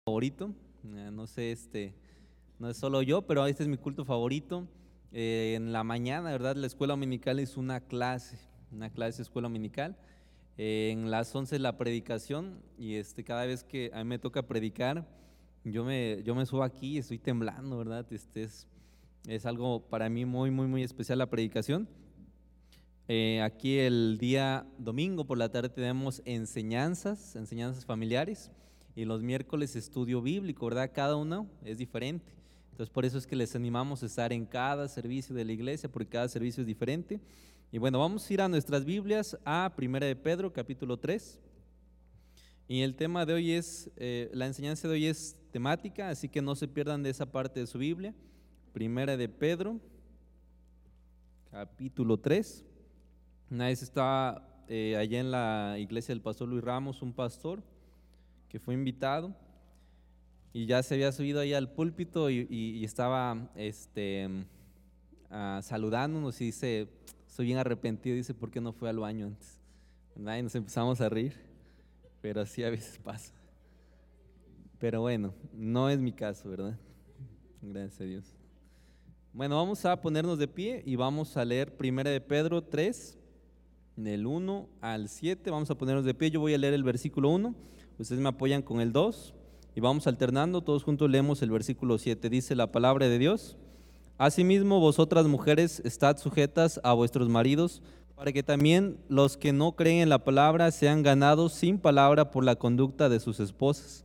Favorito. No sé, no es solo yo, pero este es mi culto favorito. En la mañana, ¿verdad? La escuela dominical es una clase de escuela dominical. En las 11 la predicación y cada vez que a mí me toca predicar, yo me subo aquí y estoy temblando, ¿verdad? Es algo para mí muy especial la predicación. Aquí el día domingo por la tarde tenemos enseñanzas familiares, y los miércoles estudio bíblico, ¿verdad? Cada uno es diferente. Entonces por eso es que les animamos a estar en cada servicio de la iglesia, porque cada servicio es diferente. Y bueno, vamos a ir a nuestras Biblias a Primera de Pedro, capítulo 3. Y el tema de hoy la enseñanza de hoy es temática, así que no se pierdan de esa parte de su Biblia. Primera de Pedro, capítulo 3. Una vez estaba allá en la iglesia del pastor Luis Ramos, un pastor que fue invitado y ya se había subido ahí al púlpito y estaba saludándonos y dice: estoy bien arrepentido, dice, ¿por qué no fue al baño antes? ¿Verdad? Y nos empezamos a reír, pero así a veces pasa. Pero bueno, no es mi caso, ¿verdad? Gracias a Dios. Bueno, vamos a ponernos de pie y vamos a leer Primera de Pedro 3, del 1 al 7. Vamos a ponernos de pie. Yo voy a leer el versículo 1, ustedes me apoyan con el 2 y vamos alternando, todos juntos leemos el versículo 7. Dice la palabra de Dios: Asimismo, vosotras mujeres, estad sujetas a vuestros maridos, para que también los que no creen en la palabra sean ganados sin palabra por la conducta de sus esposas.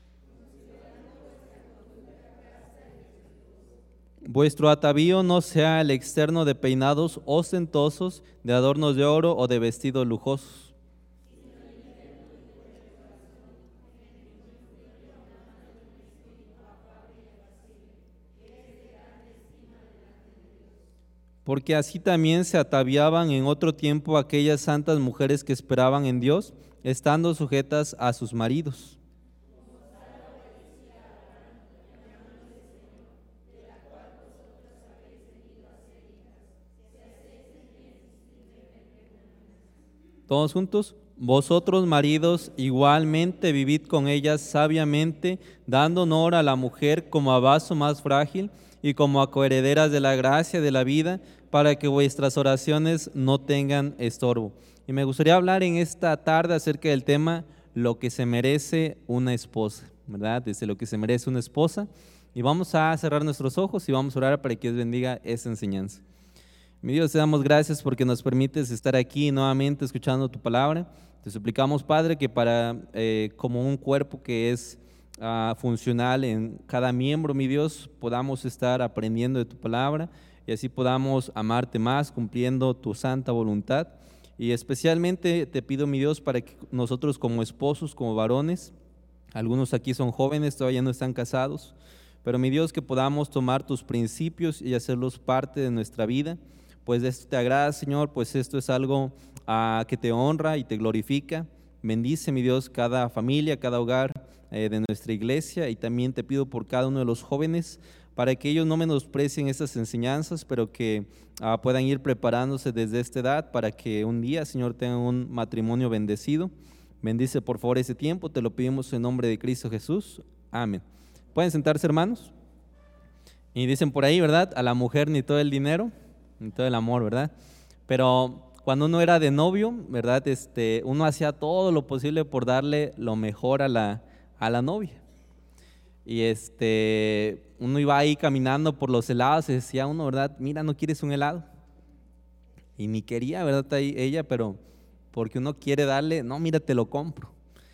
Vuestro atavío no sea el externo de peinados ostentosos, de adornos de oro o de vestidos lujosos. Porque así también se ataviaban en otro tiempo aquellas santas mujeres que esperaban en Dios, estando sujetas a sus maridos. Todos juntos. Vosotros, maridos, igualmente vivid con ellas sabiamente, dando honor a la mujer como a vaso más frágil y como a coherederas de la gracia de la vida, para que vuestras oraciones no tengan estorbo. Y me gustaría hablar en esta tarde acerca del tema lo que se merece una esposa, ¿verdad? Desde lo que se merece una esposa. Y vamos a cerrar nuestros ojos y vamos a orar para que Dios bendiga esa enseñanza. Mi Dios, te damos gracias porque nos permites estar aquí nuevamente escuchando tu palabra. Te suplicamos, Padre, que como un cuerpo que es funcional en cada miembro, mi Dios, podamos estar aprendiendo de tu palabra y así podamos amarte más, cumpliendo tu santa voluntad. Y especialmente te pido, mi Dios, para que nosotros como esposos, como varones, algunos aquí son jóvenes, todavía no están casados, pero mi Dios, que podamos tomar tus principios y hacerlos parte de nuestra vida. Pues de esto te agrada, Señor, pues esto es algo que te honra y te glorifica. Bendice, mi Dios, cada familia, cada hogar de nuestra iglesia, y también te pido por cada uno de los jóvenes, para que ellos no menosprecien estas enseñanzas, pero que puedan ir preparándose desde esta edad para que un día, Señor, tengan un matrimonio bendecido. Bendice por favor ese tiempo, te lo pedimos en nombre de Cristo Jesús. Amén. ¿Pueden sentarse, hermanos? Y dicen por ahí, ¿verdad? A la mujer ni todo el dinero, ni todo el amor, ¿verdad? Pero cuando uno era de novio, ¿verdad? Uno hacía todo lo posible por darle lo mejor a la novia. Y uno iba ahí caminando por los helados y decía uno, ¿verdad? Mira, ¿no quieres un helado? Y ni quería, ¿verdad? Ella, pero porque uno quiere darle, no, mira, te lo compro.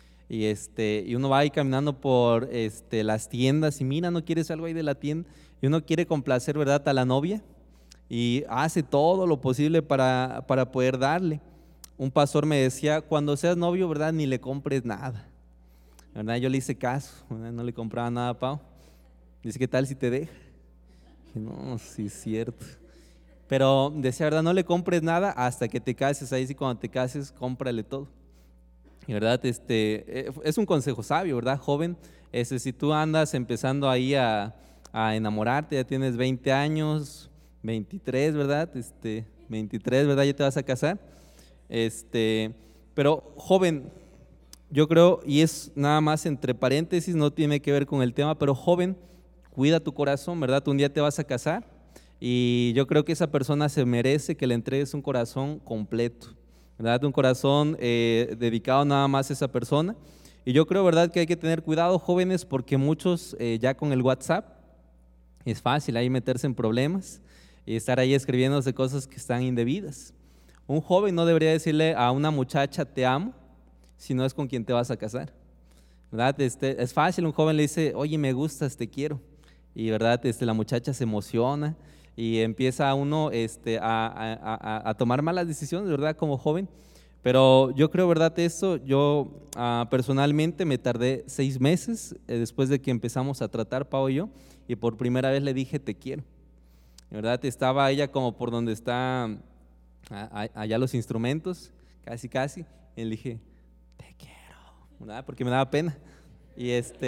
Y uno va ahí caminando por las tiendas y mira, ¿no quieres algo ahí de la tienda? Y uno quiere complacer, ¿verdad?, a la novia, y hace todo lo posible para poder darle. Un pastor me decía: cuando seas novio, ¿verdad?, ni le compres nada, ¿verdad? Yo le hice caso, ¿verdad? No le compraba nada a Pau. Dice: ¿qué tal si te deja? Y no, sí es cierto. Pero decía, ¿verdad?, no le compres nada hasta que te cases. Ahí sí, cuando te cases, cómprale todo. Y verdad, es un consejo sabio, ¿verdad, joven? Si tú andas empezando ahí a enamorarte, ya tienes 20 años, 23, ¿verdad? 23, ¿verdad? Ya te vas a casar. Pero joven, yo creo, y es nada más entre paréntesis, no tiene que ver con el tema, pero joven, cuida tu corazón, ¿verdad? Tú un día te vas a casar y yo creo que esa persona se merece que le entregues un corazón completo, ¿verdad? Un corazón dedicado nada más a esa persona. Y yo creo, ¿verdad?, que hay que tener cuidado, jóvenes, porque muchos ya con el WhatsApp es fácil ahí meterse en problemas y estar ahí escribiéndose cosas que están indebidas. Un joven no debería decirle a una muchacha te amo si no es con quien te vas a casar, ¿verdad? Es fácil, un joven le dice, oye, me gustas, te quiero, y ¿verdad? La muchacha se emociona y empieza uno a tomar malas decisiones, ¿verdad? Como joven. Pero yo creo, ¿verdad? Yo personalmente me tardé 6 meses después de que empezamos a tratar, Pau y yo, y por primera vez le dije te quiero, ¿verdad? Estaba ella como por donde está allá los instrumentos, casi casi, y le dije te quiero, ¿verdad? Porque me daba pena. Y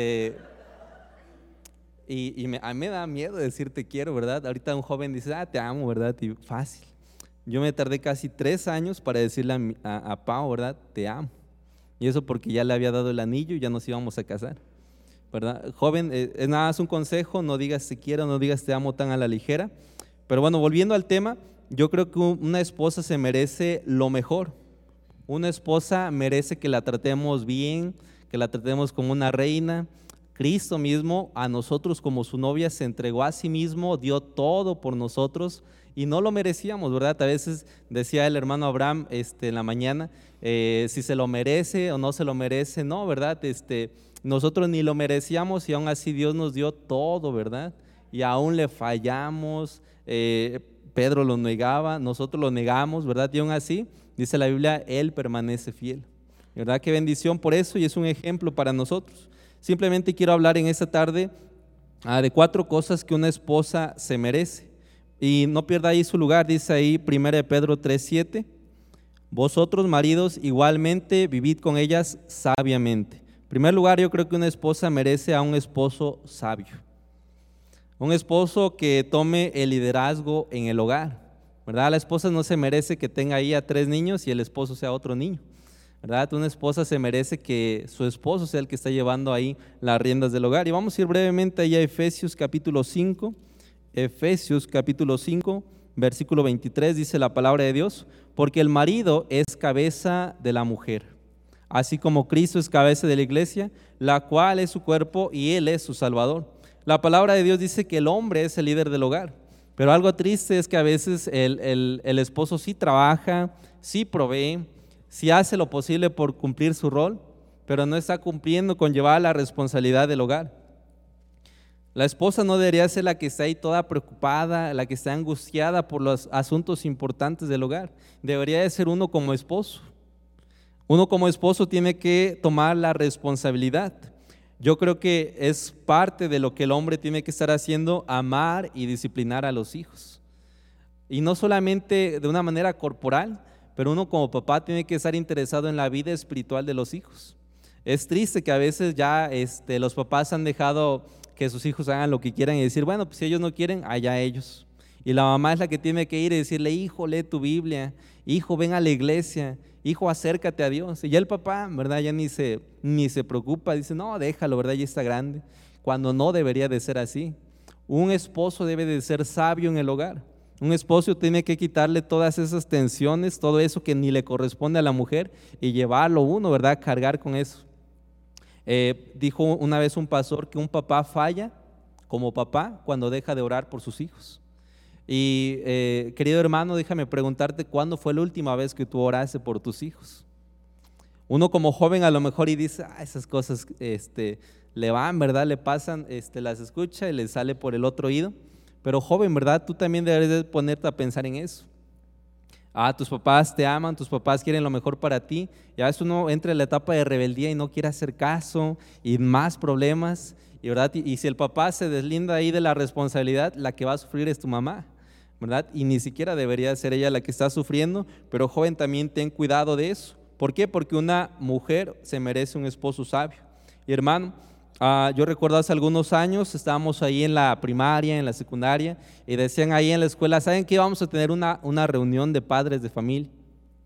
a mí me da miedo decir te quiero, ¿verdad? Ahorita un joven dice, te amo, ¿verdad? Y fácil. Yo me tardé casi 3 años para decirle a Pau, ¿verdad? Te amo. Y eso porque ya le había dado el anillo y ya nos íbamos a casar, ¿verdad? Joven, es nada más un consejo, no digas te quiero, no digas te amo tan a la ligera. Pero bueno, volviendo al tema, yo creo que una esposa se merece lo mejor. Una esposa merece que la tratemos bien, que la tratemos como una reina. Cristo mismo a nosotros como su novia se entregó a sí mismo, dio todo por nosotros y no lo merecíamos, ¿verdad? A veces decía el hermano Abraham en la mañana, si se lo merece o no se lo merece, no, ¿verdad? Nosotros ni lo merecíamos y aún así Dios nos dio todo, ¿verdad? Y aún le fallamos, Pedro lo negaba, nosotros lo negamos, ¿verdad? Y aún así, dice la Biblia, Él permanece fiel, ¿verdad? Qué bendición por eso y es un ejemplo para nosotros. Simplemente quiero hablar en esta tarde de 4 cosas que una esposa se merece. Y no pierda ahí su lugar, dice ahí 1 Pedro 3:7, vosotros maridos igualmente vivid con ellas sabiamente. En primer lugar, yo creo que una esposa merece a un esposo sabio. Un esposo que tome el liderazgo en el hogar, ¿verdad? La esposa no se merece que tenga ahí a 3 niños y el esposo sea otro niño, ¿verdad? Una esposa se merece que su esposo sea el que está llevando ahí las riendas del hogar. Y vamos a ir brevemente ahí a Efesios capítulo 5, versículo 23, dice la palabra de Dios, porque el marido es cabeza de la mujer, así como Cristo es cabeza de la iglesia, la cual es su cuerpo y Él es su Salvador. La palabra de Dios dice que el hombre es el líder del hogar, pero algo triste es que a veces el esposo sí trabaja, sí provee, sí hace lo posible por cumplir su rol, pero no está cumpliendo con llevar la responsabilidad del hogar. La esposa no debería ser la que está ahí toda preocupada, la que está angustiada por los asuntos importantes del hogar. Debería de ser uno como esposo. Uno como esposo tiene que tomar la responsabilidad. Yo creo que es parte de lo que el hombre tiene que estar haciendo, amar y disciplinar a los hijos. Y no solamente de una manera corporal, pero uno como papá tiene que estar interesado en la vida espiritual de los hijos. Es triste que a veces ya los papás han dejado que sus hijos hagan lo que quieran y decir, bueno, pues si ellos no quieren, allá ellos. Y la mamá es la que tiene que ir y decirle, hijo, lee tu Biblia, hijo, ven a la iglesia, hijo, acércate a Dios. Y ya el papá, ¿verdad? Ya ni se preocupa, dice, no, déjalo, ¿verdad? Ya está grande, cuando no debería de ser así. Un esposo debe de ser sabio en el hogar. Un esposo tiene que quitarle todas esas tensiones, todo eso que ni le corresponde a la mujer y llevarlo uno, ¿verdad? Cargar con eso. Dijo una vez un pastor que un papá falla como papá cuando deja de orar por sus hijos. Y querido hermano, déjame preguntarte, ¿cuándo fue la última vez que tú oraste por tus hijos? Uno como joven a lo mejor y dice, esas cosas le van, ¿verdad? Le pasan, las escucha y le sale por el otro oído. Pero joven, ¿verdad? Tú también deberías de ponerte a pensar en eso. Tus papás te aman, tus papás quieren lo mejor para ti. Y a veces uno entra en la etapa de rebeldía y no quiere hacer caso y más problemas. ¿Verdad? Y si el papá se deslinda ahí de la responsabilidad, la que va a sufrir es tu mamá, ¿verdad? Y ni siquiera debería ser ella la que está sufriendo. Pero joven, también ten cuidado de eso. ¿Por qué? Porque una mujer se merece un esposo sabio. Y hermano, yo recuerdo hace algunos años, estábamos ahí en la primaria, en la secundaria, y decían ahí en la escuela, ¿saben qué? Vamos a tener una reunión de padres de familia.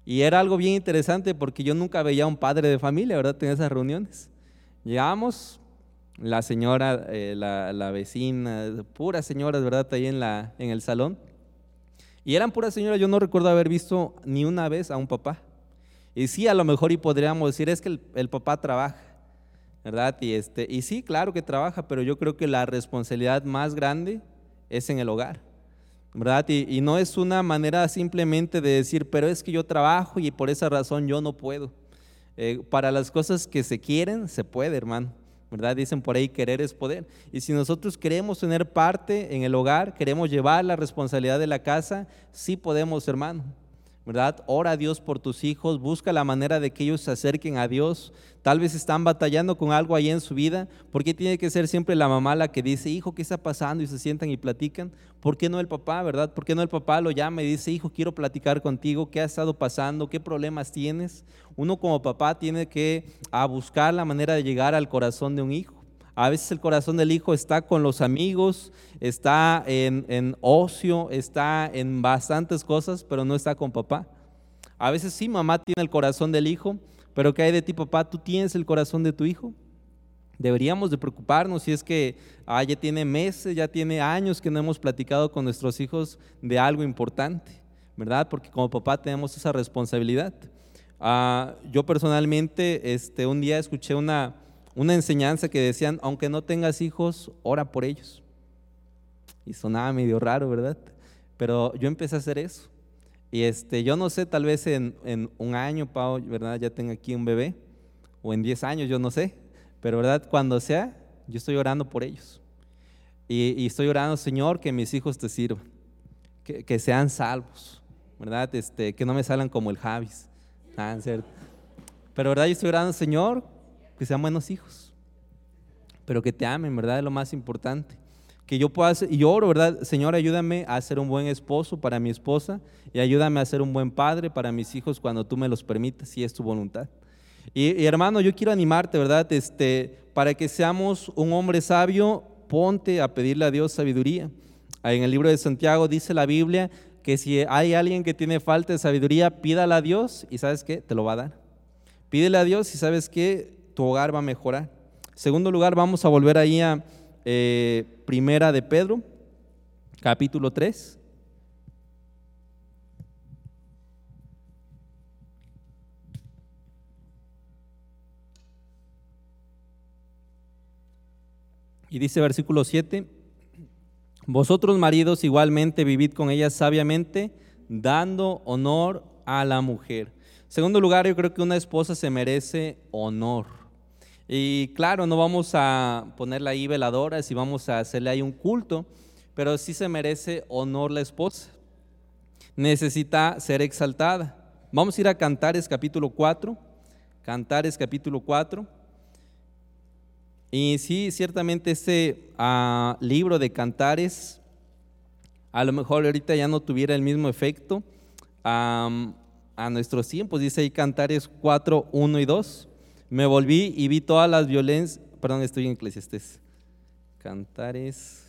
Y era algo bien interesante porque yo nunca veía a un padre de familia, ¿verdad? En esas reuniones. Llegábamos, la señora, la vecina, puras señoras, ¿verdad? Ahí en el salón. Y eran puras señoras, yo no recuerdo haber visto ni una vez a un papá. Y sí, a lo mejor y podríamos decir, es que el papá trabaja, ¿verdad? Y sí, claro que trabaja, pero yo creo que la responsabilidad más grande es en el hogar, ¿verdad? Y no es una manera simplemente de decir, pero es que yo trabajo y por esa razón yo no puedo. Para las cosas que se quieren, se puede, hermano, ¿verdad? Dicen por ahí, querer es poder. Y si nosotros queremos tener parte en el hogar, queremos llevar la responsabilidad de la casa, sí podemos, hermano, ¿verdad? Ora a Dios por tus hijos, busca la manera de que ellos se acerquen a Dios. Tal vez están batallando con algo ahí en su vida. ¿Por qué tiene que ser siempre la mamá la que dice, hijo, ¿qué está pasando? Y se sientan y platican. ¿Por qué no el papá, verdad? ¿Por qué no el papá lo llama y dice, hijo, quiero platicar contigo? ¿Qué ha estado pasando? ¿Qué problemas tienes? Uno como papá tiene que buscar la manera de llegar al corazón de un hijo. A veces el corazón del hijo está con los amigos, está en ocio, está en bastantes cosas, pero no está con papá. A veces sí, mamá tiene el corazón del hijo, pero ¿qué hay de ti, papá? ¿Tú tienes el corazón de tu hijo? Deberíamos de preocuparnos si es que ya tiene meses, ya tiene años que no hemos platicado con nuestros hijos de algo importante, ¿verdad? Porque como papá tenemos esa responsabilidad. Yo personalmente un día escuché una enseñanza que decían, aunque no tengas hijos, ora por ellos. Y sonaba medio raro, ¿verdad? Pero yo empecé a hacer eso. Y yo no sé, tal vez en un año, Pau, ¿verdad? Ya tenga aquí un bebé, o en 10 años, yo no sé. Pero, ¿verdad? Cuando sea, yo estoy orando por ellos. Y estoy orando, Señor, que mis hijos te sirvan, que sean salvos, ¿verdad? Que no me salgan como el Javis. ¿Cierto? Pero, ¿verdad? Yo estoy orando, Señor, que sean buenos hijos, pero que te amen, ¿verdad? Es lo más importante. Que yo pueda hacer, y yo oro, ¿verdad? Señor, ayúdame a ser un buen esposo para mi esposa y ayúdame a ser un buen padre para mis hijos cuando tú me los permitas, si es tu voluntad. Y hermano, yo quiero animarte, ¿verdad? Para que seamos un hombre sabio, ponte a pedirle a Dios sabiduría. En el libro de Santiago dice la Biblia que si hay alguien que tiene falta de sabiduría, pídala a Dios y ¿sabes qué? Te lo va a dar. Pídele a Dios y ¿sabes qué? Tu hogar va a mejorar. En segundo lugar, vamos a volver ahí a Primera de Pedro, capítulo 3. Y dice versículo 7, vosotros maridos igualmente vivid con ellas sabiamente, dando honor a la mujer. En segundo lugar, yo creo que una esposa se merece honor. Y claro, no vamos a ponerle ahí veladoras y vamos a hacerle ahí un culto, pero sí se merece honor la esposa. Necesita ser exaltada. Vamos a ir a Cantares capítulo 4. Cantares capítulo 4. Y sí, ciertamente este libro de Cantares, a lo mejor ahorita ya no tuviera el mismo efecto a nuestros tiempos. Dice ahí Cantares 4, 1 y 2. Me volví y vi todas las violencias, perdón, estoy en Eclesiastés. Cantares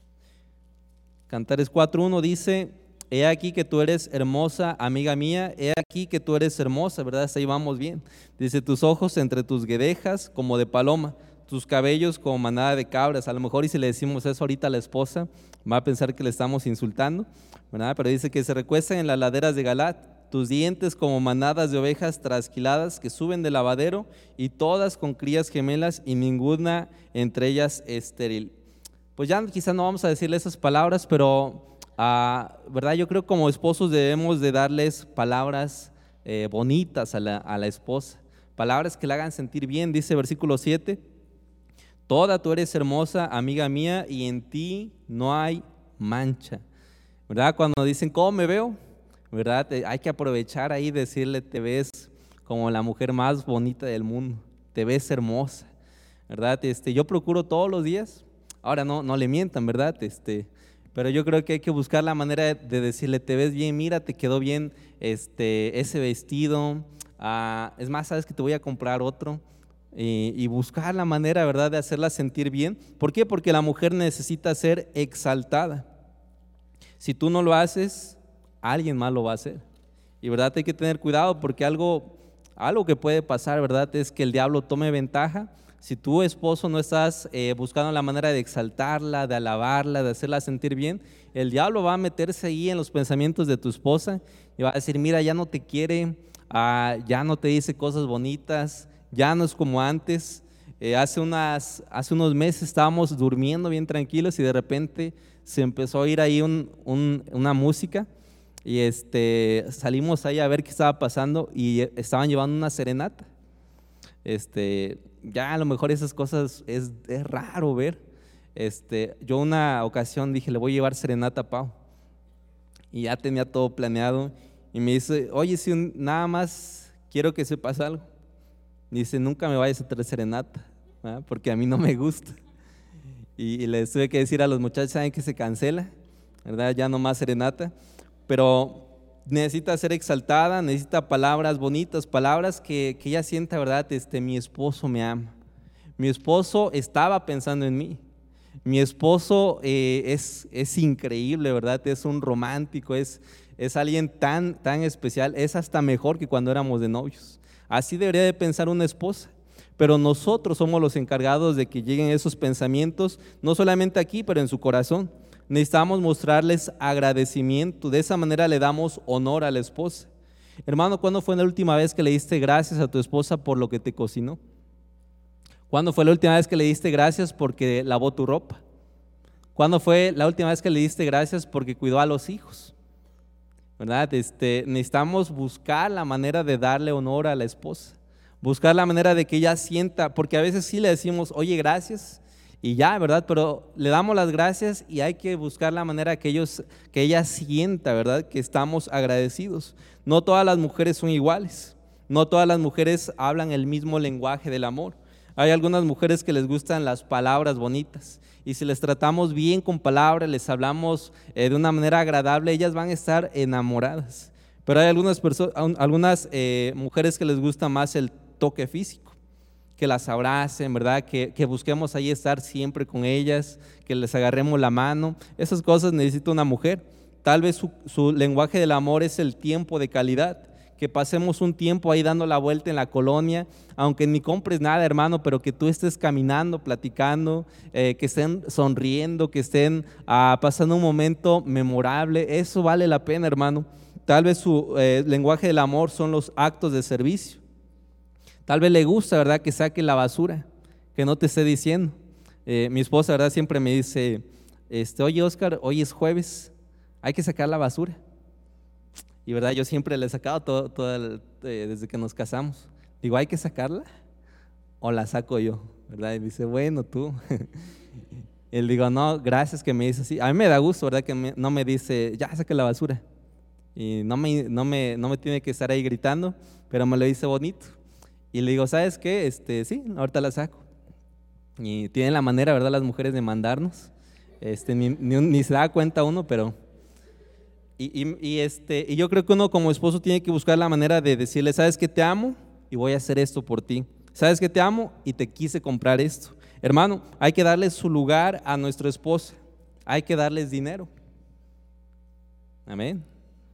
4:1 dice, he aquí que tú eres hermosa, amiga mía, he aquí que tú eres hermosa, ¿verdad? Hasta ahí vamos bien. Dice, tus ojos entre tus guedejas como de paloma, tus cabellos como manada de cabras. A lo mejor y si le decimos eso ahorita a la esposa, va a pensar que le estamos insultando, ¿verdad? Pero dice que se recuestan en las laderas de Galat, tus dientes como manadas de ovejas trasquiladas que suben del lavadero y todas con crías gemelas y ninguna entre ellas estéril. Pues ya quizás no vamos a decirle esas palabras, pero ¿verdad? Yo creo que como esposos debemos de darles palabras bonitas a la esposa, palabras que la hagan sentir bien. Dice versículo 7, toda tú eres hermosa, amiga mía, y en ti no hay mancha, ¿verdad? Cuando dicen, ¿cómo me veo? ¿Verdad? Hay que aprovechar ahí y decirle, te ves como la mujer más bonita del mundo, te ves hermosa, ¿verdad? Yo procuro todos los días, ahora no le mientan, ¿verdad? Pero yo creo que hay que buscar la manera de decirle, te ves bien, mira, te quedó bien ese vestido, es más, sabes que te voy a comprar otro, y buscar la manera, ¿verdad?, de hacerla sentir bien. ¿Por qué? Porque la mujer necesita ser exaltada. Si tú no lo haces, alguien más lo va a hacer. Y verdad hay que tener cuidado porque algo que puede pasar, verdad, es que el diablo tome ventaja. Si tu esposo no estás buscando la manera de exaltarla, de alabarla, de hacerla sentir bien, el diablo va a meterse ahí en los pensamientos de tu esposa y va a decir, mira, ya no te quiere, ya no te dice cosas bonitas, ya no es como antes. Hace unos meses estábamos durmiendo bien tranquilos y de repente se empezó a oír ahí una música y salimos ahí a ver qué estaba pasando y estaban llevando una serenata. Ya a lo mejor esas cosas es raro ver. Yo una ocasión dije, le voy a llevar serenata a Pau y ya tenía todo planeado y me dice, oye, si nada más quiero que sepas algo. Dice, nunca me vayas a traer serenata, ¿verdad? Porque a mí no me gusta. Y les tuve que decir a los muchachos, ¿saben que se cancela? ¿Verdad? Ya no más serenata. Pero necesita ser exaltada, necesita palabras bonitas, palabras que ella sienta, ¿verdad? Mi esposo me ama. Mi esposo estaba pensando en mí. Mi esposo es increíble, ¿verdad? Es un romántico, es alguien tan especial, es hasta mejor que cuando éramos de novios. Así debería de pensar una esposa, pero nosotros somos los encargados de que lleguen esos pensamientos, no solamente aquí, pero en su corazón. Necesitamos mostrarles agradecimiento, de esa manera le damos honor a la esposa. Hermano, ¿cuándo fue la última vez que le diste gracias a tu esposa por lo que te cocinó? ¿Cuándo fue la última vez que le diste gracias porque lavó tu ropa? ¿Cuándo fue la última vez que le diste gracias porque cuidó a los hijos? ¿Verdad? Necesitamos buscar la manera de darle honor a la esposa, buscar la manera de que ella sienta, porque a veces sí le decimos, oye, gracias, y ya, ¿verdad? Pero le damos las gracias y hay que buscar la manera que ella sienta, ¿verdad? Que estamos agradecidos. No todas las mujeres son iguales, no todas las mujeres hablan el mismo lenguaje del amor. Hay algunas mujeres que les gustan las palabras bonitas y si les tratamos bien con palabras, les hablamos de una manera agradable, ellas van a estar enamoradas. Pero hay algunas mujeres que les gusta más el toque físico, que las abracen, ¿verdad? Que busquemos ahí estar siempre con ellas, que les agarremos la mano. Esas cosas necesita una mujer. Tal vez su lenguaje del amor es el tiempo de calidad, que pasemos un tiempo ahí dando la vuelta en la colonia, aunque ni compres nada, hermano, pero que tú estés caminando, platicando, que estén sonriendo, que estén pasando un momento memorable. Eso vale la pena, hermano. Tal vez su lenguaje del amor son los actos de servicio. Tal vez le gusta, ¿verdad?, que saque la basura, que no te esté diciendo. Mi esposa, ¿verdad?, siempre me dice, oye, Oscar, hoy es jueves, hay que sacar la basura. Y verdad, yo siempre le he sacado desde que nos casamos. Digo, ¿hay que sacarla o la saco yo? ¿Verdad? Y dice, bueno, tú. Y le digo, no, gracias que me dice así. A mí me da gusto, ¿verdad? Que no me dice, ya saca la basura. Y no me tiene que estar ahí gritando, pero me lo dice bonito. Y le digo, ¿sabes qué? Sí, ahorita la saco. Y tienen la manera, ¿verdad?, las mujeres de mandarnos. Ni se da cuenta uno, pero... Y yo creo que uno como esposo tiene que buscar la manera de decirle, ¿sabes que te amo? Y voy a hacer esto por ti. ¿Sabes que te amo? Y te quise comprar esto. Hermano, hay que darle su lugar a nuestra esposa. Hay que darles dinero. Amén.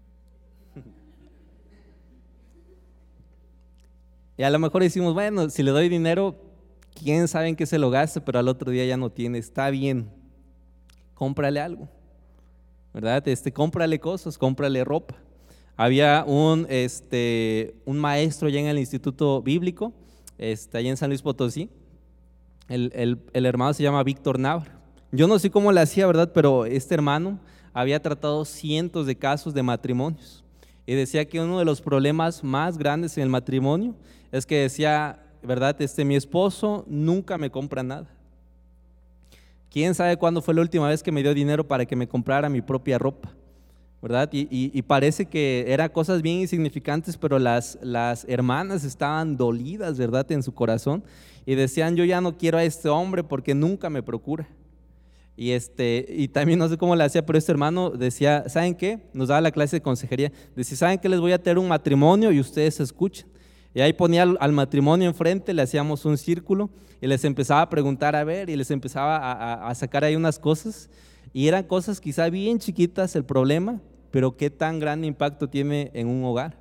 Y a lo mejor decimos, bueno, si le doy dinero, quién sabe en qué se lo gaste, pero al otro día ya no tiene. Está bien, cómprale algo, ¿verdad? Cómprale cosas, cómprale ropa. Había un maestro allá en el Instituto Bíblico, allá en San Luis Potosí. El hermano se llama Víctor Navarro. Yo no sé cómo le hacía, ¿verdad? Pero este hermano había tratado cientos de casos de matrimonios y decía que uno de los problemas más grandes en el matrimonio es que decía, ¿verdad? Mi esposo nunca me compra nada. ¿Quién sabe cuándo fue la última vez que me dio dinero para que me comprara mi propia ropa? ¿Verdad? Y parece que eran cosas bien insignificantes, pero las hermanas estaban dolidas, ¿verdad?, en su corazón y decían, yo ya no quiero a este hombre porque nunca me procura. Y también no sé cómo le hacía, pero este hermano decía, ¿saben qué? Nos daba la clase de consejería, decía, ¿saben qué? Les voy a tener un matrimonio y ustedes escuchen. Y ahí ponía al matrimonio enfrente, le hacíamos un círculo y les empezaba a preguntar a ver y les empezaba a sacar ahí unas cosas y eran cosas quizá bien chiquitas el problema, pero qué tan gran impacto tiene en un hogar.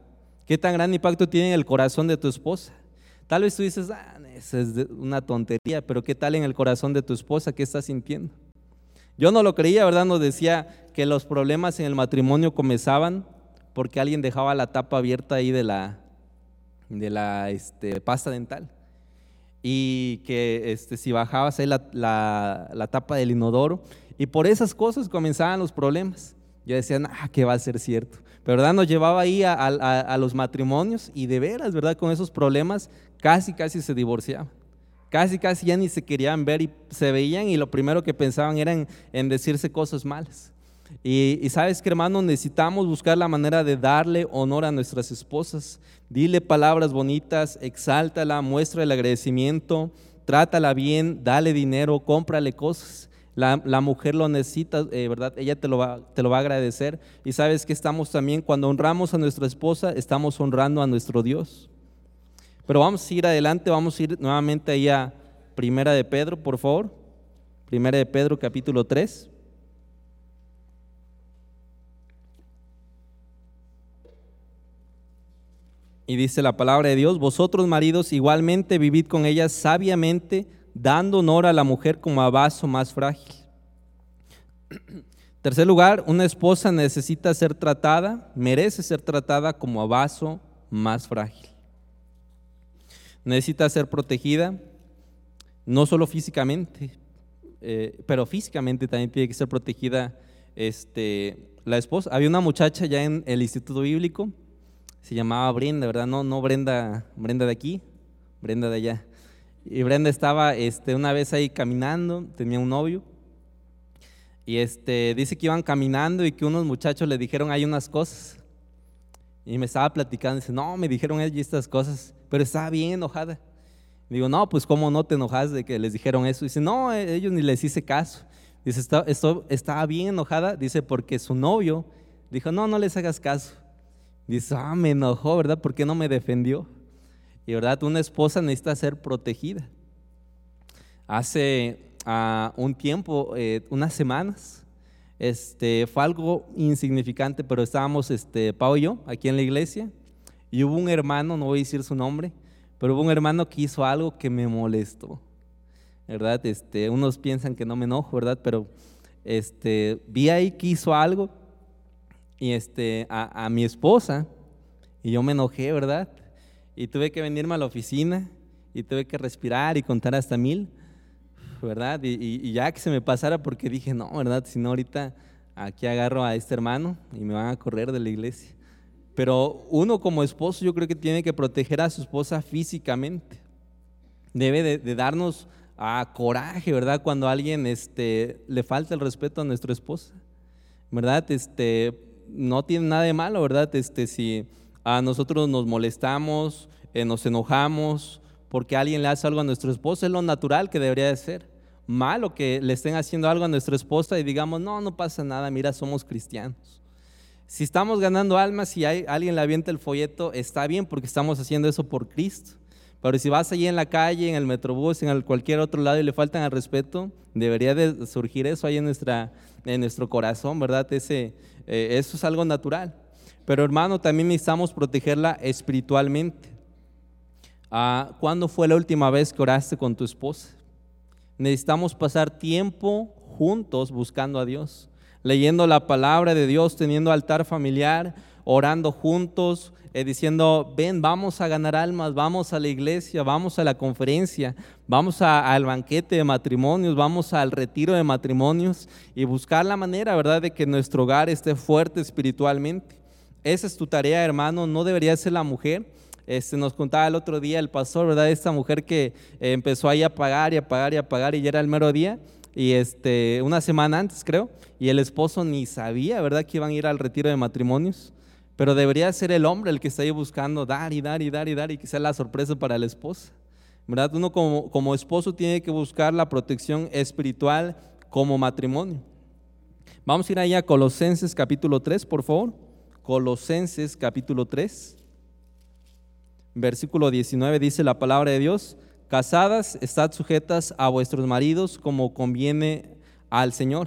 ¿Qué tan gran impacto tiene en el corazón de tu esposa? Tal vez tú dices, esa es una tontería, pero ¿qué tal en el corazón de tu esposa? ¿Qué estás sintiendo? Yo no lo creía, ¿verdad? Nos decía que los problemas en el matrimonio comenzaban porque alguien dejaba la tapa abierta ahí de la pasta dental, y que si bajabas ahí la tapa del inodoro, y por esas cosas comenzaban los problemas. Yo decía, que va a ser cierto, pero ¿verdad? Nos llevaba ahí a los matrimonios, y de veras, ¿verdad? Con esos problemas casi se divorciaban, casi ya ni se querían ver, y se veían y lo primero que pensaban era en decirse cosas malas. Y sabes que, hermano, necesitamos buscar la manera de darle honor a nuestras esposas. Dile palabras bonitas, exáltala, muestra el agradecimiento, trátala bien, dale dinero, cómprale cosas. La mujer lo necesita, ¿verdad? Ella te lo va a agradecer. Y sabes que estamos también, cuando honramos a nuestra esposa, estamos honrando a nuestro Dios. Pero vamos a ir adelante, vamos a ir nuevamente ahí a Primera de Pedro, por favor. Primera de Pedro, capítulo 3. Y dice la palabra de Dios: vosotros, maridos, igualmente vivid con ellas sabiamente, dando honor a la mujer como a vaso más frágil. Tercer lugar, una esposa necesita ser tratada, merece ser tratada como a vaso más frágil. Necesita ser protegida, no solo físicamente, pero físicamente también tiene que ser protegida la esposa. Había una muchacha ya en el Instituto Bíblico, se llamaba Brenda, ¿verdad? No Brenda de aquí, Brenda de allá. Y Brenda estaba una vez ahí caminando, tenía un novio, y dice que iban caminando y que unos muchachos le dijeron ahí unas cosas, y me estaba platicando, dice, no, me dijeron allí estas cosas, pero estaba bien enojada. Digo, no, pues ¿cómo no te enojas de que les dijeron eso? Dice, no, ellos ni les hice caso. Dice, estaba bien enojada, dice, porque su novio dijo, no les hagas caso. Dice, me enojó, ¿verdad? ¿Por qué no me defendió? Y verdad, una esposa necesita ser protegida. Hace un tiempo, unas semanas, fue algo insignificante, pero estábamos Pau y yo aquí en la iglesia, y hubo un hermano, no voy a decir su nombre, pero hubo un hermano que hizo algo que me molestó, ¿verdad? Unos piensan que no me enojo, ¿verdad? Pero vi ahí que hizo algo, y a mi esposa, y yo me enojé, ¿verdad? Y tuve que venirme a la oficina, y tuve que respirar y contar hasta 1000, ¿verdad? Y ya que se me pasara, porque dije, no, ¿verdad? Si no, ahorita aquí agarro a este hermano y me van a correr de la iglesia. Pero uno como esposo, yo creo que tiene que proteger a su esposa físicamente. Debe de darnos coraje, ¿verdad? Cuando a alguien le falta el respeto a nuestra esposa, ¿verdad? No tiene nada de malo, ¿verdad? Si a nosotros nos molestamos, nos enojamos porque alguien le hace algo a nuestra esposa, es lo natural que debería de ser. Malo que le estén haciendo algo a nuestra esposa y digamos, no pasa nada, mira, somos cristianos. Si estamos ganando almas y alguien le avienta el folleto, está bien, porque estamos haciendo eso por Cristo. Pero si vas allí en la calle, en el metrobús, en cualquier otro lado y le faltan al respeto, debería de surgir eso ahí en nuestro corazón, ¿verdad? Eso es algo natural. Pero hermano, también necesitamos protegerla espiritualmente. ¿Cuándo fue la última vez que oraste con tu esposa? Necesitamos pasar tiempo juntos buscando a Dios, leyendo la palabra de Dios, teniendo altar familiar, orando juntos, diciendo, ven, vamos a ganar almas, vamos a la iglesia, vamos a la conferencia, vamos al banquete de matrimonios, vamos al retiro de matrimonios, y buscar la manera, ¿verdad?, de que nuestro hogar esté fuerte espiritualmente. Esa es tu tarea, hermano, no debería ser la mujer. Nos contaba el otro día el pastor, ¿verdad?, esta mujer que empezó ahí a pagar y ya era el mero día, y una semana antes, creo, y el esposo ni sabía, ¿verdad?, que iban a ir al retiro de matrimonios. Pero debería ser el hombre el que está ahí buscando dar y que sea la sorpresa para la esposa, ¿verdad? Uno como esposo tiene que buscar la protección espiritual como matrimonio. Vamos a ir ahí a Colosenses capítulo 3, por favor. Colosenses capítulo 3, versículo 19, dice la palabra de Dios: casadas, estad sujetas a vuestros maridos como conviene al Señor.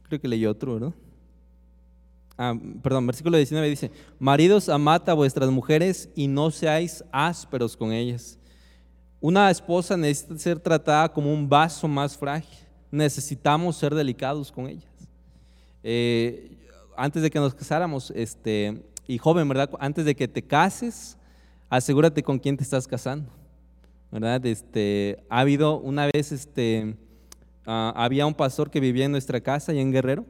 Creo que leí otro, ¿verdad? Perdón, versículo 19 dice: maridos, amad a vuestras mujeres y no seáis ásperos con ellas. Una esposa necesita ser tratada como un vaso más frágil. Necesitamos ser delicados con ellas. Antes de que nos casáramos, y joven, ¿verdad? Antes de que te cases, asegúrate con quién te estás casando, ¿verdad? Ha habido una vez, había un pastor que vivía en nuestra casa y en Guerrero.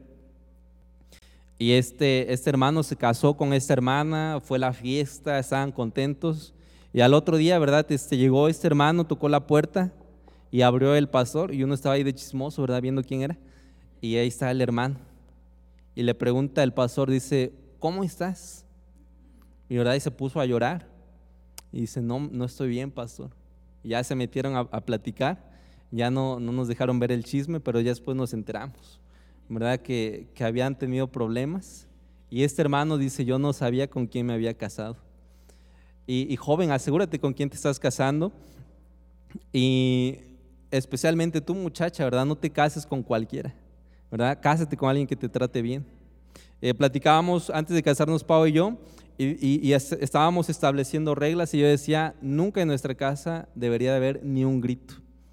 Y este hermano se casó con esta hermana, fue la fiesta, estaban contentos. Y al otro día, ¿verdad? Llegó este hermano, tocó la puerta y abrió el pastor. Y uno estaba ahí de chismoso, ¿verdad? Viendo quién era. Y ahí está el hermano. Y le pregunta el pastor, dice: ¿cómo estás? Y ¿verdad? Y se puso a llorar. Y dice: no estoy bien, pastor. Y ya se metieron a platicar. Ya no nos dejaron ver el chisme, pero ya después nos enteramos, ¿verdad? Que habían tenido problemas. Y este hermano dice: yo no sabía con quién me había casado. Y joven, asegúrate con quién te estás casando. Y especialmente tú, muchacha, ¿verdad? No te cases con cualquiera, ¿verdad? Cásate con alguien que te trate bien. Platicábamos antes de casarnos, Pau y yo, y estábamos estableciendo reglas. Y yo decía: nunca en nuestra casa debería de haber ni un grito.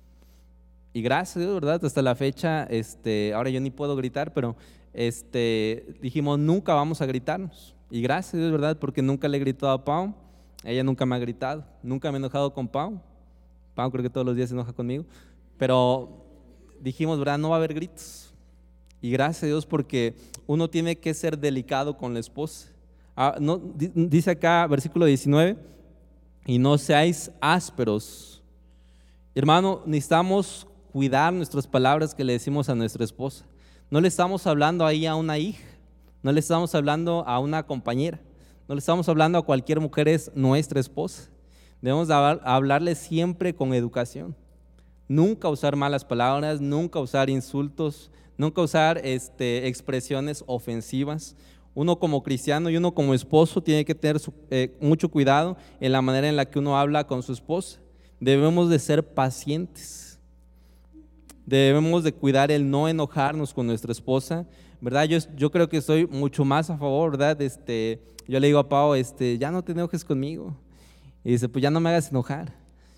Y gracias a Dios, ¿verdad? Hasta la fecha, ahora yo ni puedo gritar, pero dijimos: nunca vamos a gritarnos. Y gracias a Dios, ¿verdad? Porque nunca le he gritado a Pau, ella nunca me ha gritado, nunca me he enojado con Pau. Pau creo que todos los días se enoja conmigo, pero dijimos, ¿verdad? No va a haber gritos. Y gracias a Dios, porque uno tiene que ser delicado con la esposa. Dice acá, versículo 19: y no seáis ásperos. Hermano, necesitamos cuidar nuestras palabras que le decimos a nuestra esposa. No le estamos hablando ahí a una hija, no le estamos hablando a una compañera, no le estamos hablando a cualquier mujer, es nuestra esposa. Debemos hablarle siempre con educación. Nunca usar malas palabras, nunca usar insultos, nunca usar expresiones ofensivas. Uno como cristiano y uno como esposo tiene que tener mucho cuidado en la manera en la que uno habla con su esposa. Debemos de ser pacientes. Debemos de cuidar el no enojarnos con nuestra esposa, ¿verdad? Yo creo que estoy mucho más a favor, ¿verdad? Yo le digo a Pau, ya no te enojes conmigo. Y dice: pues ya no me hagas enojar.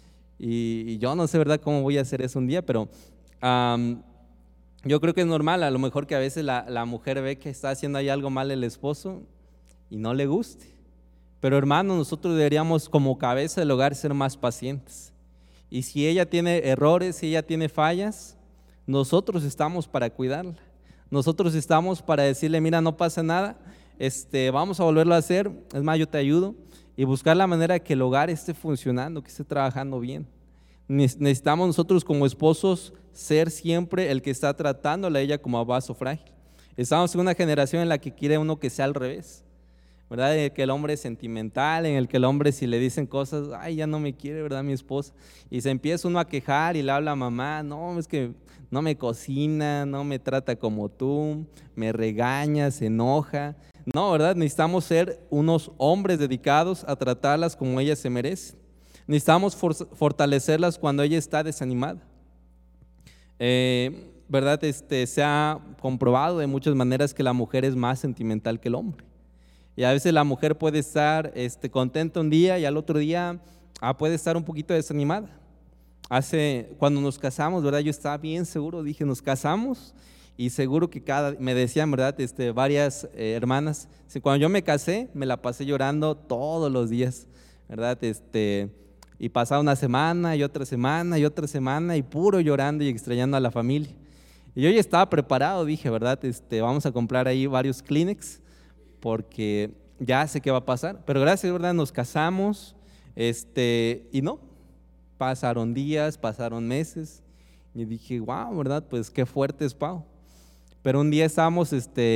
Y yo no sé, ¿verdad?, cómo voy a hacer eso un día, pero yo creo que es normal. A lo mejor que a veces la mujer ve que está haciendo ahí algo mal el esposo y no le guste. Pero hermano, nosotros deberíamos como cabeza del hogar ser más pacientes. Y si ella tiene errores, si ella tiene fallas, nosotros estamos para cuidarla. Nosotros estamos para decirle: mira, no pasa nada, vamos a volverlo a hacer, es más, yo te ayudo. Y buscar la manera de que el hogar esté funcionando, que esté trabajando bien. Necesitamos nosotros como esposos ser siempre el que está tratándola a ella como a vaso frágil. Estamos en una generación en la que quiere uno que sea al revés, ¿verdad? En el que el hombre es sentimental, en el que el hombre, si le dicen cosas: ay, ya no me quiere, ¿verdad?, mi esposa. Y se empieza uno a quejar y le habla a mamá: no, es que no me cocina, no me trata como tú, me regaña, se enoja. No, ¿verdad? Necesitamos ser unos hombres dedicados a tratarlas como ellas se merecen. Necesitamos fortalecerlas cuando ella está desanimada. ¿Verdad? Se ha comprobado de muchas maneras que la mujer es más sentimental que el hombre. Y a veces la mujer puede estar contenta un día y al otro día puede estar un poquito desanimada. Cuando nos casamos, ¿verdad? Yo estaba bien seguro, dije: nos casamos y seguro que me decían, ¿verdad? Varias hermanas, cuando yo me casé me la pasé llorando todos los días, ¿verdad? Y pasaba una semana y otra semana y otra semana y puro llorando y extrañando a la familia. Y yo ya estaba preparado, dije, ¿verdad? Vamos a comprar ahí varios Kleenex porque ya sé qué va a pasar. Pero gracias, ¿verdad? Nos casamos, y no, pasaron días, pasaron meses y dije: wow, ¿verdad? Pues qué fuerte es Pau. Pero un día estábamos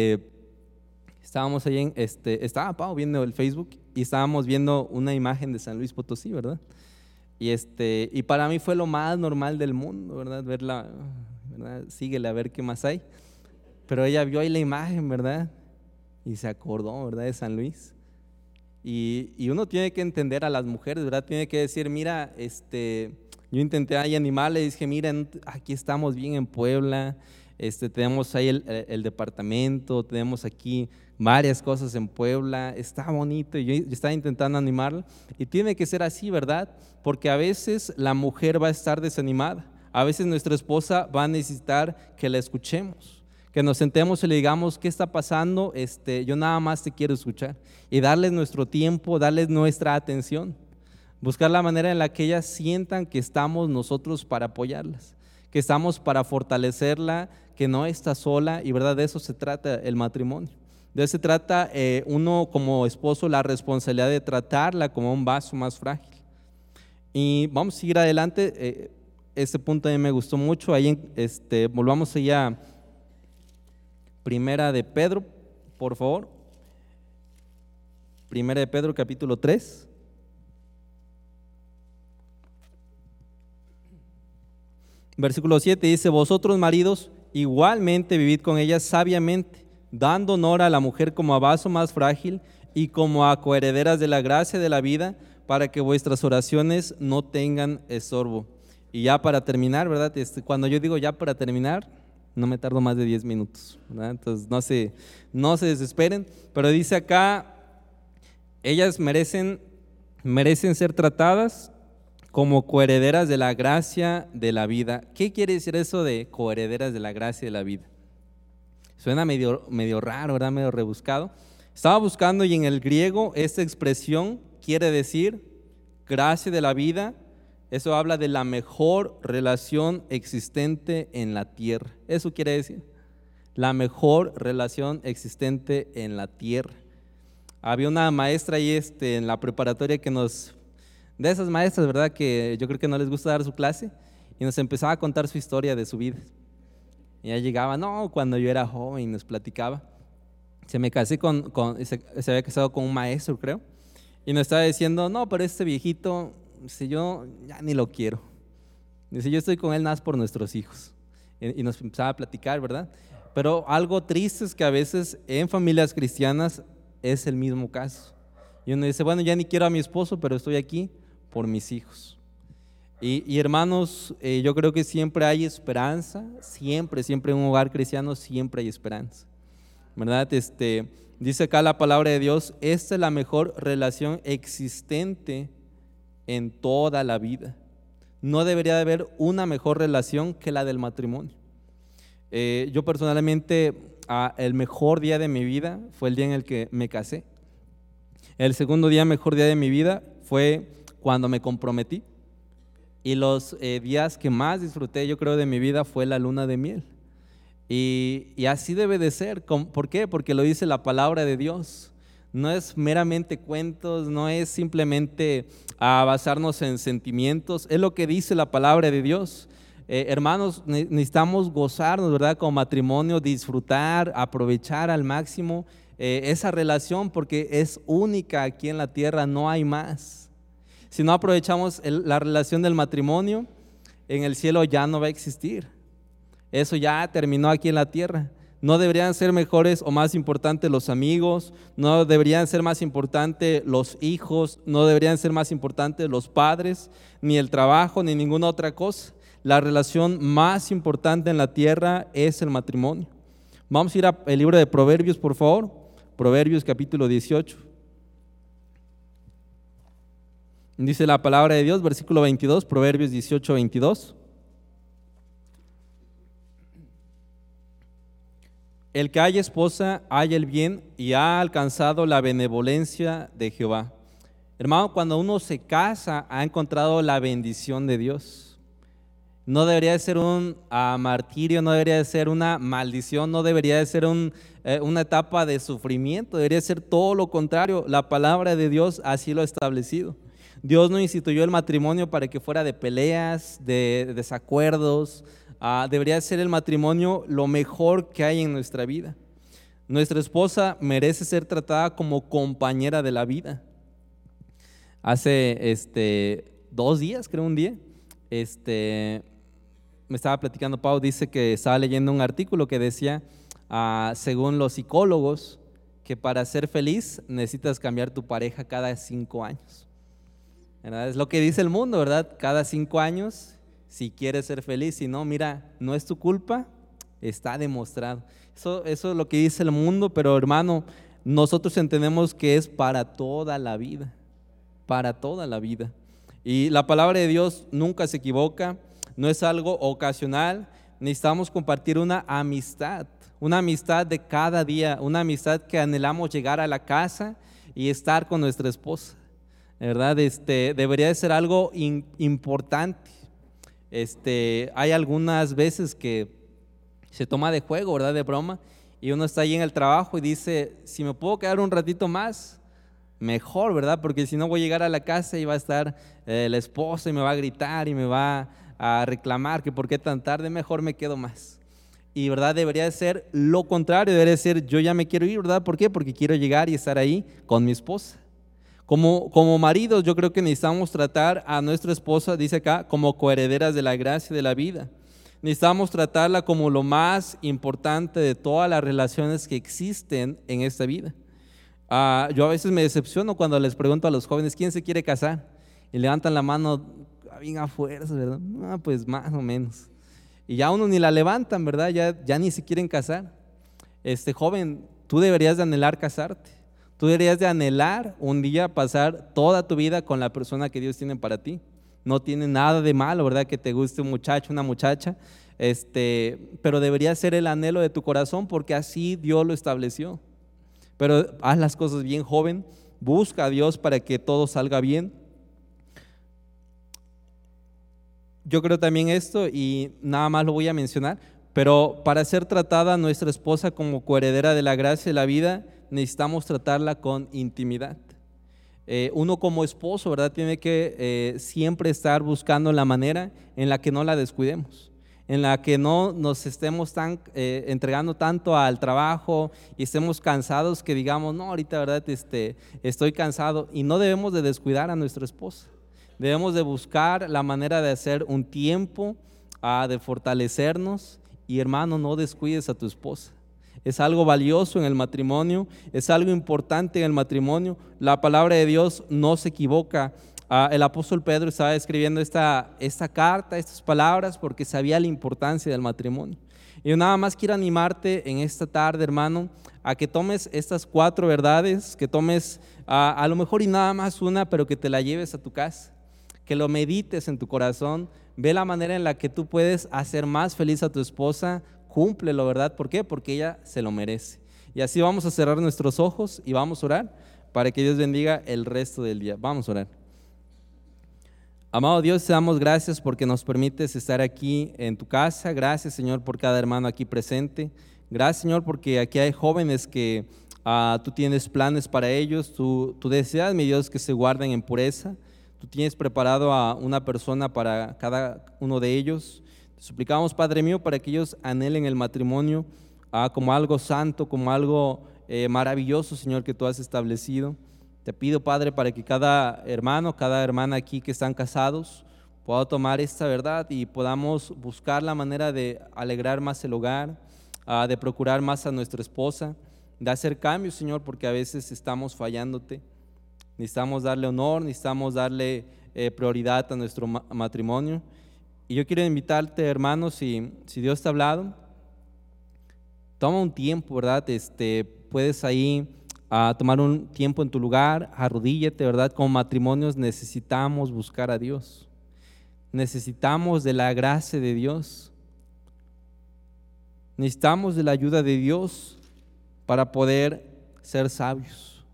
ahí estaba Pau viendo el Facebook y estábamos viendo una imagen de San Luis Potosí, ¿verdad? Y para mí fue lo más normal del mundo, ¿verdad? Verla, ¿verdad? Síguele a ver qué más hay. Pero ella vio ahí la imagen, ¿verdad? Y se acordó, ¿verdad?, de San Luis. Y uno tiene que entender a las mujeres, ¿verdad? Tiene que decir: mira, yo intenté ahí animarle y dije: mira, aquí estamos bien en Puebla, Tenemos ahí el departamento, tenemos aquí varias cosas en Puebla, está bonito y yo estaba intentando animarla y tiene que ser así, ¿verdad? Porque a veces la mujer va a estar desanimada, a veces nuestra esposa va a necesitar que la escuchemos, que nos sentemos y le digamos, ¿qué está pasando? Yo nada más te quiero escuchar y darles nuestro tiempo, darles nuestra atención, buscar la manera en la que ellas sientan que estamos nosotros para apoyarlas, que estamos para fortalecerla, que no está sola y verdad, de eso se trata el matrimonio. De eso se trata uno como esposo, la responsabilidad de tratarla como un vaso más frágil. Y vamos a seguir adelante. Este punto a mí me gustó mucho. Ahí volvamos allá a Primera de Pedro, por favor. Primera de Pedro, capítulo 3. Versículo 7 dice: vosotros maridos igualmente vivid con ellas sabiamente, dando honor a la mujer como a vaso más frágil y como a coherederas de la gracia de la vida, para que vuestras oraciones no tengan estorbo. Y ya para terminar, ¿verdad? Cuando yo digo ya para terminar, no me tardo más de 10 minutos, ¿verdad? Entonces no se desesperen, pero dice acá, ellas merecen ser tratadas como coherederas de la gracia de la vida. ¿Qué quiere decir eso de coherederas de la gracia de la vida? Suena medio raro, ¿verdad? Medio rebuscado. Estaba buscando y en el griego esta expresión quiere decir gracia de la vida. Eso habla de la mejor relación existente en la tierra. Eso quiere decir la mejor relación existente en la tierra. Había una maestra ahí en la preparatoria de esas maestras, ¿verdad? Que yo creo que no les gusta dar su clase y nos empezaba a contar su historia de su vida. Y ya llegaba, no, cuando yo era joven, nos platicaba. Se había casado con un maestro, creo, y nos estaba diciendo, no, pero este viejito, dice, yo ya ni lo quiero. Dice, yo estoy con él nada más por nuestros hijos. Y nos empezaba a platicar, ¿verdad? Pero algo triste es que a veces en familias cristianas es el mismo caso. Y uno dice, bueno, ya ni quiero a mi esposo, pero estoy aquí por mis hijos. Y hermanos, yo creo que siempre hay esperanza, siempre en un hogar cristiano siempre hay esperanza, ¿verdad? Dice acá la palabra de Dios, esta es la mejor relación existente en toda la vida. No debería de haber una mejor relación que la del matrimonio. Yo personalmente, el mejor día de mi vida fue el día en el que me casé. El segundo mejor día de mi vida fue cuando me comprometí. Y los días que más disfruté, yo creo, de mi vida fue la luna de miel. Y así debe de ser. ¿Por qué? Porque lo dice la palabra de Dios. No es meramente cuentos, no es simplemente basarnos en sentimientos, es lo que dice la palabra de Dios. Hermanos, necesitamos gozarnos, ¿verdad? Como matrimonio, disfrutar, aprovechar al máximo esa relación, porque es única aquí en la tierra, no hay más. Si no aprovechamos la relación del matrimonio, en el cielo ya no va a existir. Eso ya terminó aquí en la tierra. No deberían ser mejores o más importantes los amigos, no deberían ser más importantes los hijos, no deberían ser más importantes los padres, ni el trabajo, ni ninguna otra cosa. La relación más importante en la tierra es el matrimonio. Vamos a ir al libro de Proverbios, por favor. Proverbios capítulo 18. Dice la palabra de Dios, versículo 22, Proverbios 18, 22. El que haya esposa, haya el bien y ha alcanzado la benevolencia de Jehová. Hermano, cuando uno se casa, ha encontrado la bendición de Dios. No debería de ser un martirio, no debería de ser una maldición, no debería de ser una etapa de sufrimiento, debería ser todo lo contrario. La palabra de Dios así lo ha establecido. Dios no instituyó el matrimonio para que fuera de peleas, de desacuerdos. Debería ser el matrimonio lo mejor que hay en nuestra vida. Nuestra esposa merece ser tratada como compañera de la vida. Hace 2 días, creo un día, me estaba platicando Pau, dice que estaba leyendo un artículo que decía, según los psicólogos, que para ser feliz necesitas cambiar tu pareja cada 5 años. ¿Verdad? Es lo que dice el mundo, ¿verdad? Cada 5 años, si quieres ser feliz, si no, mira, no es tu culpa, está demostrado. Eso es lo que dice el mundo, pero hermano, nosotros entendemos que es para toda la vida, para toda la vida. Y la palabra de Dios nunca se equivoca, no es algo ocasional. Necesitamos compartir una amistad de cada día, una amistad que anhelamos llegar a la casa y estar con nuestra esposa, ¿verdad? Debería de ser algo importante. Hay algunas veces que se toma de juego, ¿verdad? De broma, y uno está ahí en el trabajo y dice, si me puedo quedar un ratito más, mejor, ¿verdad? Porque si no voy a llegar a la casa y va a estar la esposa y me va a gritar y me va a reclamar que por qué tan tarde, mejor me quedo más. Y verdad, debería de ser lo contrario, debería de ser yo ya me quiero ir, ¿verdad? ¿Por qué? Porque quiero llegar y estar ahí con mi esposa. Como maridos, yo creo que necesitamos tratar a nuestra esposa, dice acá, como coherederas de la gracia de la vida. Necesitamos tratarla como lo más importante de todas las relaciones que existen en esta vida. Yo a veces me decepciono cuando les pregunto a los jóvenes, ¿quién se quiere casar? Y levantan la mano bien a fuerza, ¿verdad? Pues más o menos. Y ya uno ni la levantan, ¿verdad? Ya ni se quieren casar. Joven, tú deberías de anhelar casarte. Tú deberías de anhelar un día pasar toda tu vida con la persona que Dios tiene para ti. No tiene nada de malo, ¿verdad? Que te guste un muchacho, una muchacha, pero debería ser el anhelo de tu corazón porque así Dios lo estableció. Pero haz las cosas bien, joven, busca a Dios para que todo salga bien. Yo creo también esto, y nada más lo voy a mencionar, pero para ser tratada nuestra esposa como coheredera de la gracia de la vida, necesitamos tratarla con intimidad. Uno como esposo, ¿verdad? Tiene que siempre estar buscando la manera en la que no la descuidemos, en la que no nos estemos entregando tanto al trabajo y estemos cansados que digamos, no, ahorita, ¿verdad? Estoy cansado, y no debemos de descuidar a nuestra esposa. Debemos de buscar la manera de hacer un tiempo, de fortalecernos, y hermano, no descuides a tu esposa. Es algo valioso en el matrimonio, es algo importante en el matrimonio. La palabra de Dios no se equivoca. El apóstol Pedro estaba escribiendo esta carta, estas palabras, porque sabía la importancia del matrimonio. Y yo nada más quiero animarte en esta tarde, hermano, a que tomes estas 4 verdades, que tomes a lo mejor y nada más una, pero que te la lleves a tu casa, que lo medites en tu corazón, ve la manera en la que tú puedes hacer más feliz a tu esposa, cúmplelo, ¿verdad? ¿Por qué? Porque ella se lo merece. Y así vamos a cerrar nuestros ojos y vamos a orar para que Dios bendiga el resto del día. Vamos a orar. Amado Dios, te damos gracias porque nos permites estar aquí en tu casa. Gracias, Señor, por cada hermano aquí presente. Gracias, Señor, porque aquí hay jóvenes que tú tienes planes para ellos. Tú deseas, mi Dios, que se guarden en pureza. Tú tienes preparado a una persona para cada uno de ellos. Te suplicamos, Padre mío, para que ellos anhelen el matrimonio como algo santo, como algo maravilloso, Señor, que tú has establecido. Te pido, Padre, para que cada hermano, cada hermana aquí que están casados pueda tomar esta verdad y podamos buscar la manera de alegrar más el hogar, de procurar más a nuestra esposa, de hacer cambios, Señor, porque a veces estamos fallándote. Necesitamos darle honor, necesitamos darle prioridad a nuestro matrimonio. Y yo quiero invitarte, hermanos, si Dios te ha hablado, toma un tiempo, ¿verdad? Puedes ahí tomar un tiempo en tu lugar, arrodíllate, ¿verdad? Como matrimonios necesitamos buscar a Dios. Necesitamos de la gracia de Dios. Necesitamos de la ayuda de Dios para poder ser sabios.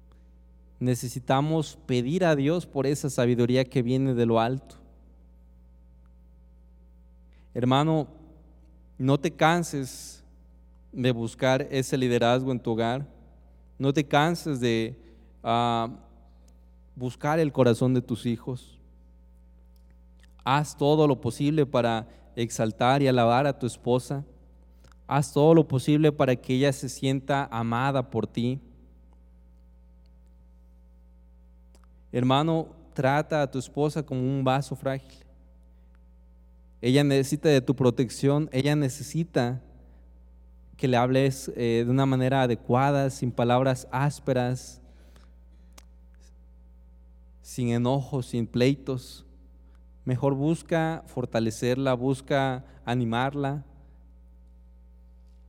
Necesitamos pedir a Dios por esa sabiduría que viene de lo alto. Hermano, no te canses de buscar ese liderazgo en tu hogar. No te canses de buscar el corazón de tus hijos. Haz todo lo posible para exaltar y alabar a tu esposa. Haz todo lo posible para que ella se sienta amada por ti. Hermano, trata a tu esposa como un vaso frágil. Ella necesita de tu protección, ella necesita que le hables de una manera adecuada, sin palabras ásperas, sin enojos, sin pleitos. Mejor busca fortalecerla, busca animarla,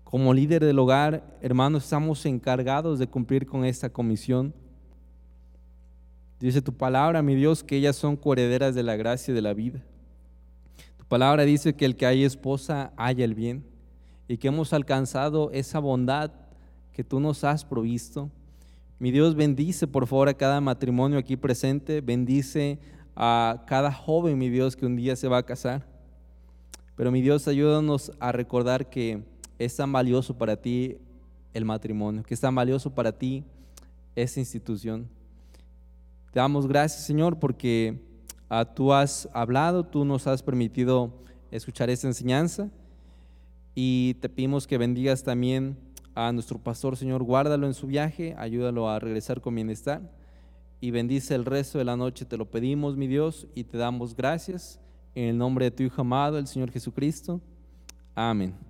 Como líder del hogar, hermanos, estamos encargados de cumplir con esta comisión. Dice tu palabra, mi Dios, que ellas son coherederas de la gracia y de la vida. Tu palabra dice que el que haya esposa haya el bien, y que hemos alcanzado esa bondad que tú nos has provisto. Mi Dios, bendice por favor a cada matrimonio aquí presente, bendice a cada joven, mi Dios, que un día se va a casar. Pero mi Dios, ayúdanos a recordar que es tan valioso para ti el matrimonio, que es tan valioso para ti esta institución. Te damos gracias, Señor, porque tú has hablado, tú nos has permitido escuchar esta enseñanza, y te pedimos que bendigas también a nuestro pastor, Señor. Guárdalo en su viaje, ayúdalo a regresar con bienestar, y bendice el resto de la noche. Te lo pedimos, mi Dios, y te damos gracias en el nombre de tu Hijo amado, el Señor Jesucristo. Amén.